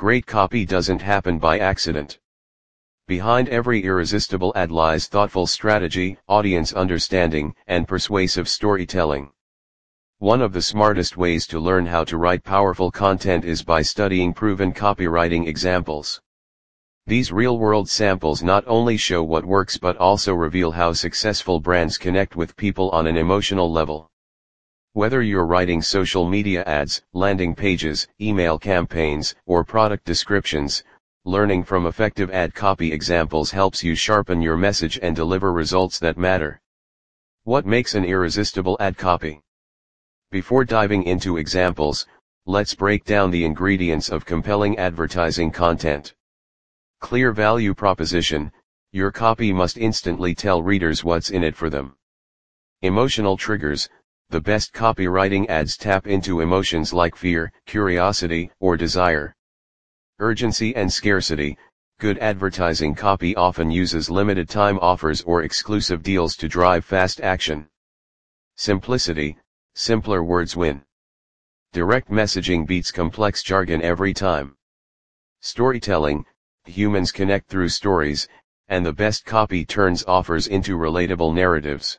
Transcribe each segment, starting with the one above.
Great copy doesn't happen by accident. Behind every irresistible ad lies thoughtful strategy, audience understanding, and persuasive storytelling. One of the smartest ways to learn how to write powerful content is by studying proven copywriting examples. These real-world samples not only show what works but also reveal how successful brands connect with people on an emotional level. Whether you're writing social media ads, landing pages, email campaigns, or product descriptions, learning from effective ad copy examples helps you sharpen your message and deliver results that matter. What makes an irresistible ad copy? Before diving into examples, let's break down the ingredients of compelling advertising content. Clear value proposition: your copy must instantly tell readers what's in it for them. Emotional triggers: the best copywriting ads tap into emotions like fear, curiosity, or desire. Urgency and scarcity: good advertising copy often uses limited time offers or exclusive deals to drive fast action. Simplicity: simpler words win. Direct messaging beats complex jargon every time. Storytelling: humans connect through stories, and the best copy turns offers into relatable narratives.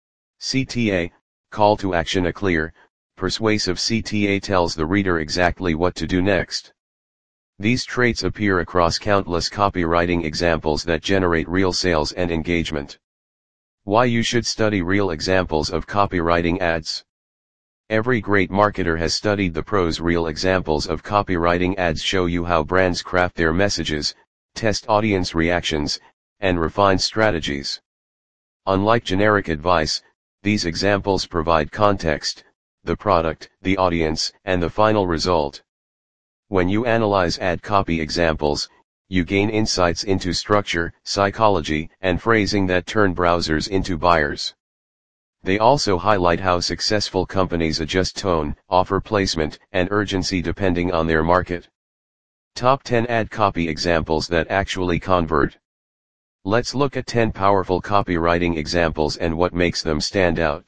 CTA: call to action. A clear, persuasive CTA tells the reader exactly what to do next. These traits appear across countless copywriting examples that generate real sales and engagement. Why you should study real examples of copywriting ads. Every great marketer has studied the pros. Real examples of copywriting ads show you how brands craft their messages, test audience reactions, and refine strategies. Unlike generic advice, these examples provide context, the product, the audience, and the final result. When you analyze ad copy examples, you gain insights into structure, psychology, and phrasing that turn browsers into buyers. They also highlight how successful companies adjust tone, offer placement, and urgency depending on their market. Top 10 ad copy examples that actually convert. Let's look at 10 powerful copywriting examples and what makes them stand out.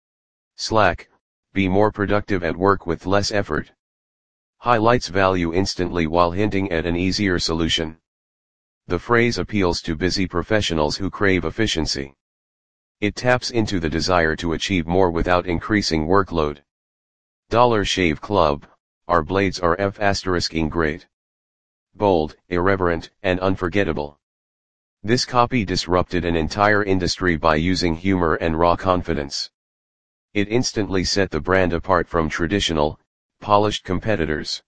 Slack: be more productive at work with less effort. Highlights value instantly while hinting at an easier solution. The phrase appeals to busy professionals who crave efficiency. It taps into the desire to achieve more without increasing workload. Dollar Shave Club: our blades are F*ing great. Bold, irreverent, and unforgettable. This copy disrupted an entire industry by using humor and raw confidence. It instantly set the brand apart from traditional, polished competitors.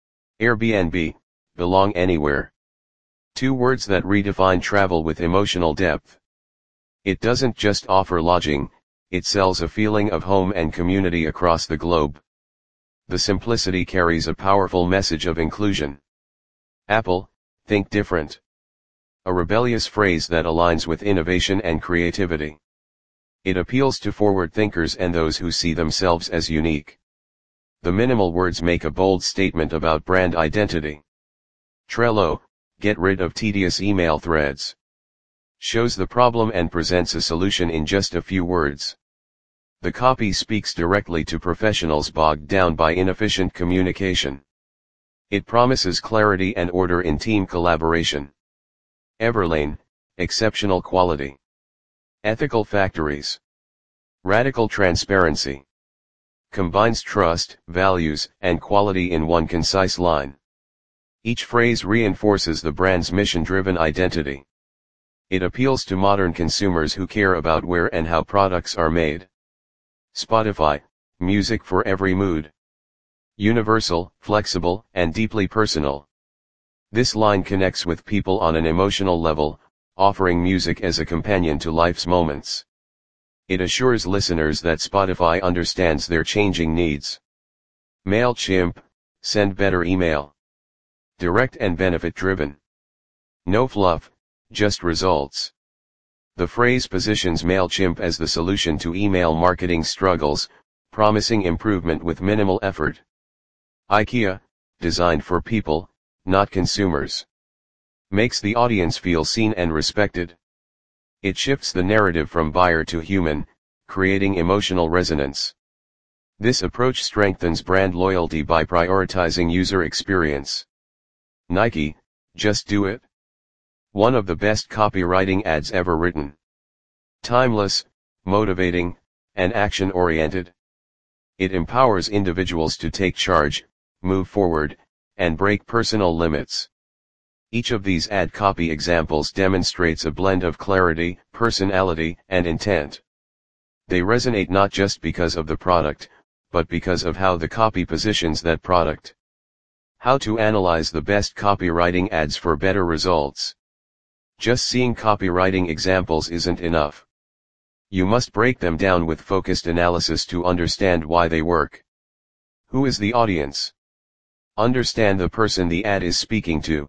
Airbnb: belong anywhere. Two words that redefine travel with emotional depth. It doesn't just offer lodging, it sells a feeling of home and community across the globe. The simplicity carries a powerful message of inclusion. Apple: think different. A rebellious phrase that aligns with innovation and creativity. It appeals to forward thinkers and those who see themselves as unique. The minimal words make a bold statement about brand identity. Trello: get rid of tedious email threads. Shows the problem and presents a solution in just a few words. The copy speaks directly to professionals bogged down by inefficient communication. It promises clarity and order in team collaboration. Everlane: exceptional quality. Ethical factories. Radical transparency. Combines trust, values, and quality in one concise line. Each phrase reinforces the brand's mission-driven identity. It appeals to modern consumers who care about where and how products are made. Spotify: music for every mood. Universal, flexible, and deeply personal. This line connects with people on an emotional level, offering music as a companion to life's moments. It assures listeners that Spotify understands their changing needs. MailChimp: send better email. Direct and benefit-driven. No fluff, just results. The phrase positions MailChimp as the solution to email marketing struggles, promising improvement with minimal effort. IKEA: designed for people, not consumers. Makes the audience feel seen and respected. It shifts the narrative from buyer to human, creating emotional resonance. This approach strengthens brand loyalty by prioritizing user experience. Nike, just do it. One of the best copywriting ads ever written. Timeless, motivating, and action-oriented. It empowers individuals to take charge, move forward, and break personal limits. Each of these ad copy examples demonstrates a blend of clarity, personality, and intent. They resonate not just because of the product, but because of how the copy positions that product. How to analyze the best copywriting ads for better results. Just seeing copywriting examples isn't enough. You must break them down with focused analysis to understand why they work. Who is the audience? Understand the person the ad is speaking to.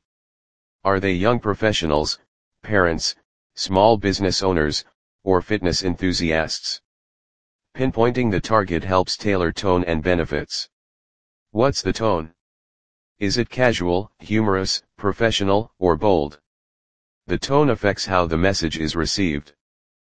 Are they young professionals, parents, small business owners, or fitness enthusiasts? Pinpointing the target helps tailor tone and benefits. What's the tone? Is it casual, humorous, professional, or bold? The tone affects how the message is received.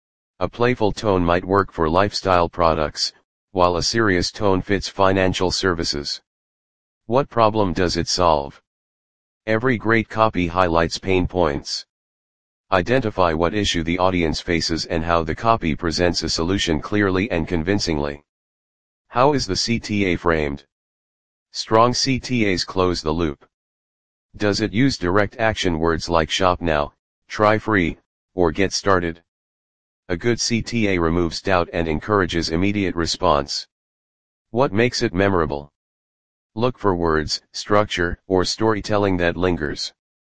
A playful tone might work for lifestyle products, while a serious tone fits financial services. What problem does it solve? Every great copy highlights pain points. Identify what issue the audience faces and how the copy presents a solution clearly and convincingly. How is the CTA framed? Strong CTAs close the loop. Does it use direct action words like shop now, try free, or get started? A good CTA removes doubt and encourages immediate response. What makes it memorable? Look for words, structure, or storytelling that lingers.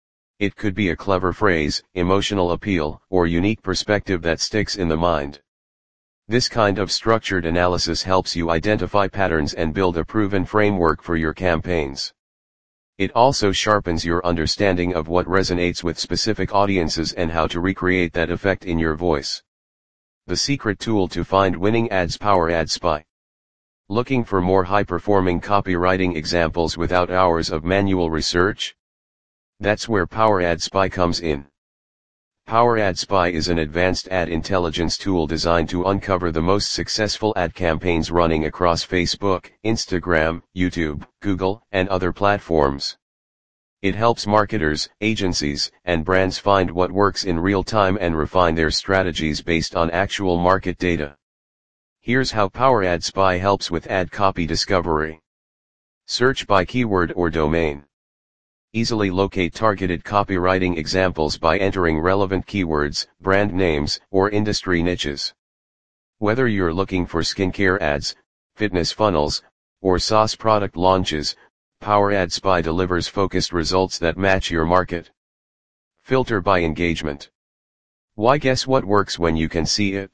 It could be a clever phrase, emotional appeal, or unique perspective that sticks in the mind. This kind of structured analysis helps you identify patterns and build a proven framework for your campaigns. It also sharpens your understanding of what resonates with specific audiences and how to recreate that effect in your voice. The secret tool to find winning ads: Power Ad Spy. Looking for more high-performing copywriting examples without hours of manual research? That's where Power Ad Spy comes in. Power Ad Spy is an advanced ad intelligence tool designed to uncover the most successful ad campaigns running across Facebook, Instagram, YouTube, Google, and other platforms. It helps marketers, agencies, and brands find what works in real time and refine their strategies based on actual market data. Here's how Power Ad Spy helps with ad copy discovery. Search by keyword or domain. Easily locate targeted copywriting examples by entering relevant keywords, brand names, or industry niches. Whether you're looking for skincare ads, fitness funnels, or SaaS product launches, Power Ad Spy delivers focused results that match your market. Filter by engagement. Why guess what works when you can see it?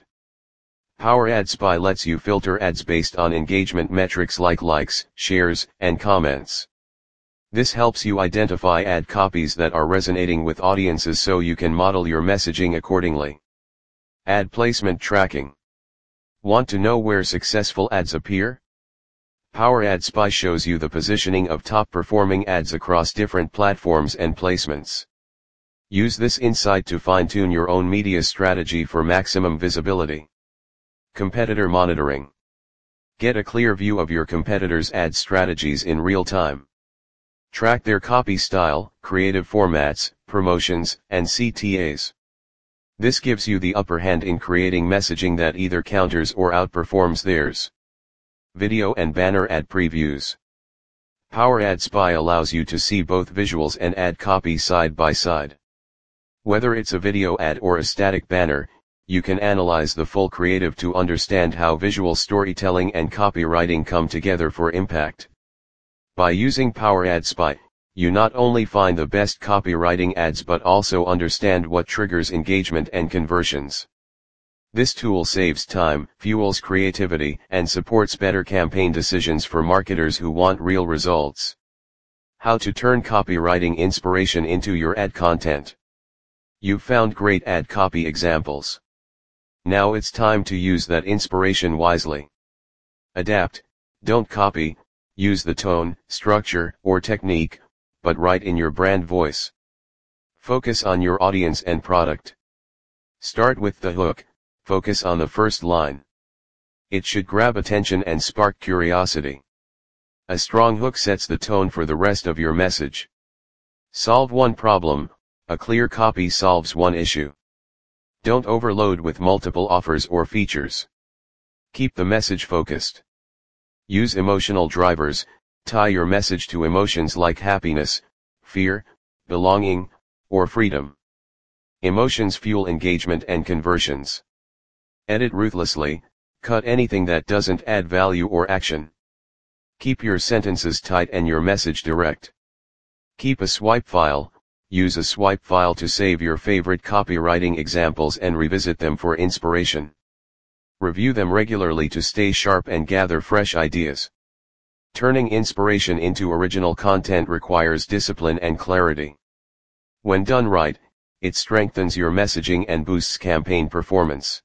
Power Ad Spy lets you filter ads based on engagement metrics like likes, shares, and comments. This helps you identify ad copies that are resonating with audiences so you can model your messaging accordingly. Ad placement tracking. Want to know where successful ads appear? Power Ad Spy shows you the positioning of top-performing ads across different platforms and placements. Use this insight to fine-tune your own media strategy for maximum visibility. Competitor monitoring. Get a clear view of your competitors' ad strategies in real time. Track their copy style, creative formats, promotions, and CTAs. This gives you the upper hand in creating messaging that either counters or outperforms theirs. Video and banner ad previews. Power Ad Spy allows you to see both visuals and ad copy side by side. Whether it's a video ad or a static banner, you can analyze the full creative to understand how visual storytelling and copywriting come together for impact. By using Power Ad Spy, you not only find the best copywriting ads but also understand what triggers engagement and conversions. This tool saves time, fuels creativity, and supports better campaign decisions for marketers who want real results. How to turn copywriting inspiration into your ad content. You've found great ad copy examples. Now it's time to use that inspiration wisely. Adapt, don't copy, use the tone, structure, or technique, but write in your brand voice. Focus on your audience and product. Start with the hook, focus on the first line. It should grab attention and spark curiosity. A strong hook sets the tone for the rest of your message. Solve one problem, a clear copy solves one issue. Don't overload with multiple offers or features. Keep the message focused. Use emotional drivers, tie your message to emotions like happiness, fear, belonging, or freedom. Emotions fuel engagement and conversions. Edit ruthlessly, cut anything that doesn't add value or action. Keep your sentences tight and your message direct. Keep a swipe file, use a swipe file to save your favorite copywriting examples and revisit them for inspiration. Review them regularly to stay sharp and gather fresh ideas. Turning inspiration into original content requires discipline and clarity. When done right, it strengthens your messaging and boosts campaign performance.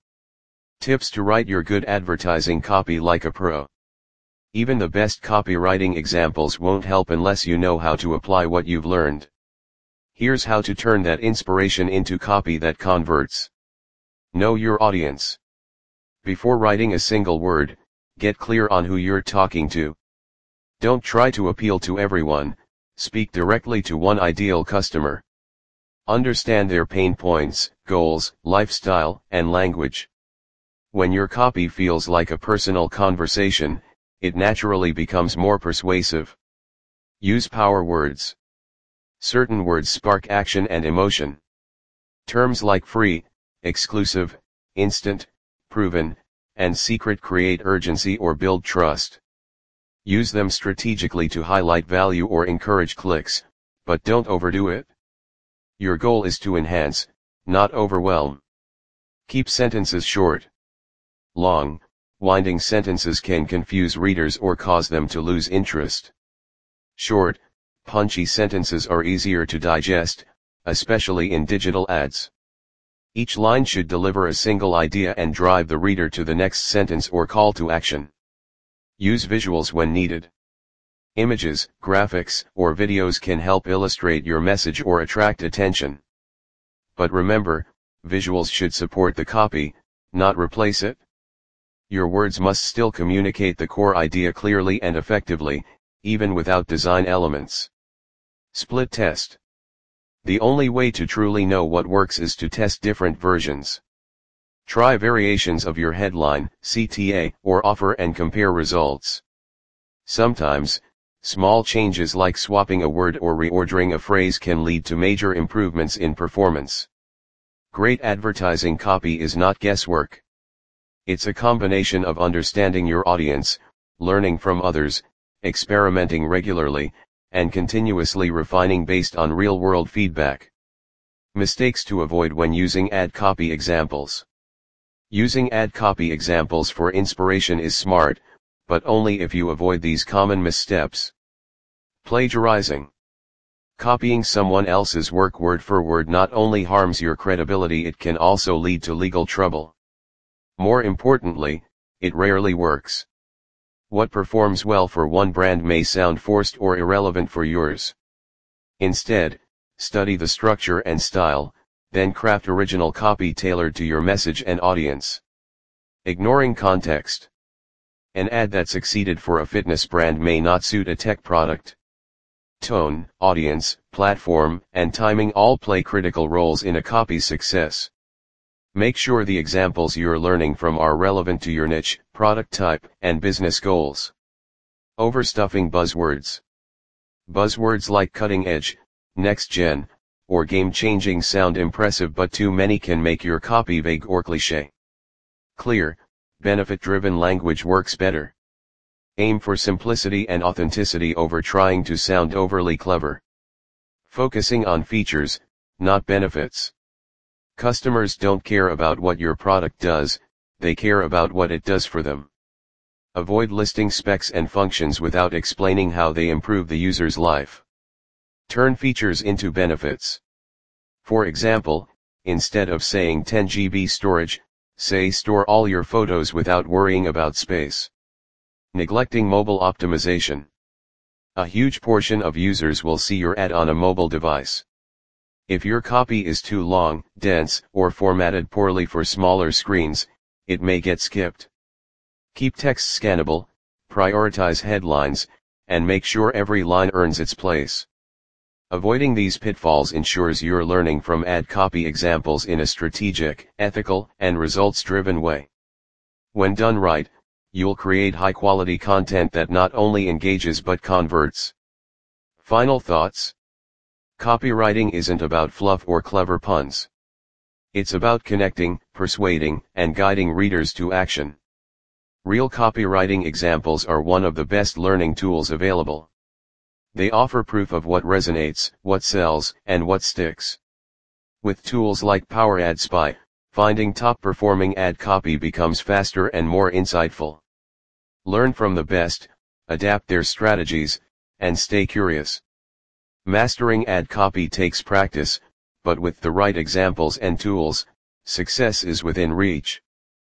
Tips to write your good advertising copy like a pro. Even the best copywriting examples won't help unless you know how to apply what you've learned. Here's how to turn that inspiration into copy that converts. Know your audience. Before writing a single word, get clear on who you're talking to. Don't try to appeal to everyone, speak directly to one ideal customer. Understand their pain points, goals, lifestyle, and language. When your copy feels like a personal conversation, it naturally becomes more persuasive. Use power words. Certain words spark action and emotion. Terms like free, exclusive, instant, proven, and secret create urgency or build trust. Use them strategically to highlight value or encourage clicks, but don't overdo it. Your goal is to enhance, not overwhelm. Keep sentences short. Long, winding sentences can confuse readers or cause them to lose interest. Short, punchy sentences are easier to digest, especially in digital ads. Each line should deliver a single idea and drive the reader to the next sentence or call to action. Use visuals when needed. Images, graphics, or videos can help illustrate your message or attract attention. But remember, visuals should support the copy, not replace it. Your words must still communicate the core idea clearly and effectively, even without design elements. Split test. The only way to truly know what works is to test different versions. Try variations of your headline, CTA, or offer and compare results. Sometimes, small changes like swapping a word or reordering a phrase can lead to major improvements in performance. Great advertising copy is not guesswork. It's a combination of understanding your audience, learning from others, experimenting regularly, and continuously refining based on real-world feedback. Mistakes to avoid when using ad copy examples. Using ad copy examples for inspiration is smart, but only if you avoid these common missteps. Plagiarizing. Copying someone else's work word for word not only harms your credibility, it can also lead to legal trouble. More importantly, it rarely works. What performs well for one brand may sound forced or irrelevant for yours. Instead, study the structure and style, then craft original copy tailored to your message and audience. Ignoring context. An ad that succeeded for a fitness brand may not suit a tech product. Tone, audience, platform, and timing all play critical roles in a copy's success. Make sure the examples you're learning from are relevant to your niche, product type, and business goals. Overstuffing buzzwords. Buzzwords like cutting edge, next gen, or game-changing sound impressive, but too many can make your copy vague or cliché. Clear, benefit-driven language works better. Aim for simplicity and authenticity over trying to sound overly clever. Focusing on features, not benefits. Customers don't care about what your product does, they care about what it does for them. Avoid listing specs and functions without explaining how they improve the user's life. Turn features into benefits. For example, instead of saying 10 GB storage, say store all your photos without worrying about space. Neglecting mobile optimization. A huge portion of users will see your ad on a mobile device. If your copy is too long, dense, or formatted poorly for smaller screens, it may get skipped. Keep text scannable, prioritize headlines, and make sure every line earns its place. Avoiding these pitfalls ensures you're learning from ad copy examples in a strategic, ethical, and results-driven way. When done right, you'll create high-quality content that not only engages but converts. Final thoughts? Copywriting isn't about fluff or clever puns. It's about connecting, persuading, and guiding readers to action. Real copywriting examples are one of the best learning tools available. They offer proof of what resonates, what sells, and what sticks. With tools like Power Ad Spy, finding top-performing ad copy becomes faster and more insightful. Learn from the best, adapt their strategies, and stay curious. Mastering ad copy takes practice, but with the right examples and tools, success is within reach.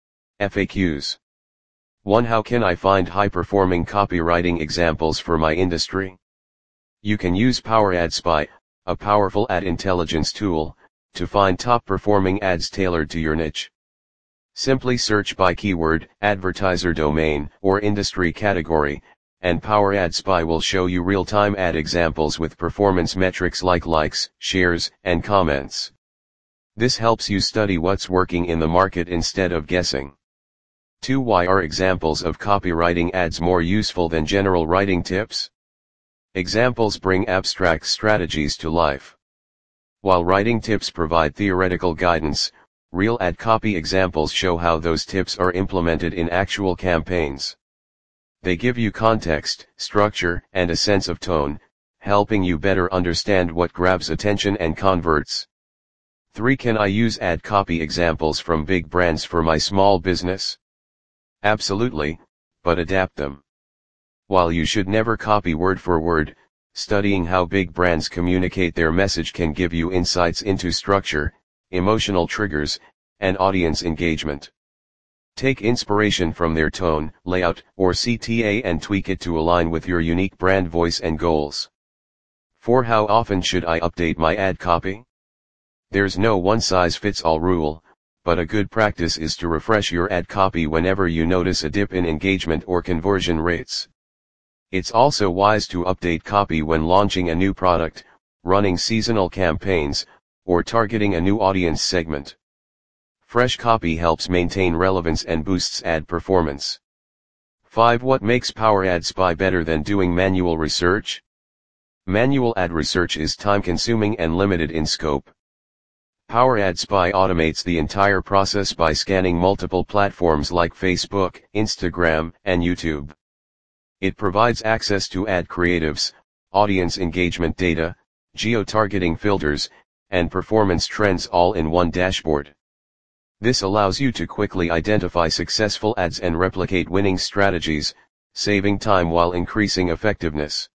FAQs. 1. How can I find high-performing copywriting examples for my industry? You can use Power Ad Spy, a powerful ad intelligence tool, to find top-performing ads tailored to your niche. Simply search by keyword, advertiser domain, or industry category, and Power Ad Spy will show you real-time ad examples with performance metrics like likes, shares, and comments. This helps you study what's working in the market instead of guessing. 2. Why are examples of copywriting ads more useful than general writing tips? Examples bring abstract strategies to life. While writing tips provide theoretical guidance, real ad copy examples show how those tips are implemented in actual campaigns. They give you context, structure, and a sense of tone, helping you better understand what grabs attention and converts. 3. Can I use ad copy examples from big brands for my small business? Absolutely, but adapt them. While you should never copy word for word, studying how big brands communicate their message can give you insights into structure, emotional triggers, and audience engagement. Take inspiration from their tone, layout, or CTA and tweak it to align with your unique brand voice and goals. 4. How often should I update my ad copy? There's no one-size-fits-all rule, but a good practice is to refresh your ad copy whenever you notice a dip in engagement or conversion rates. It's also wise to update copy when launching a new product, running seasonal campaigns, or targeting a new audience segment. Fresh copy helps maintain relevance and boosts ad performance. 5. What makes Power Ad Spy better than doing manual research? Manual ad research is time-consuming and limited in scope. Power Ad Spy automates the entire process by scanning multiple platforms like Facebook, Instagram, and YouTube. It provides access to ad creatives, audience engagement data, geo-targeting filters, and performance trends all in one dashboard. This allows you to quickly identify successful ads and replicate winning strategies, saving time while increasing effectiveness.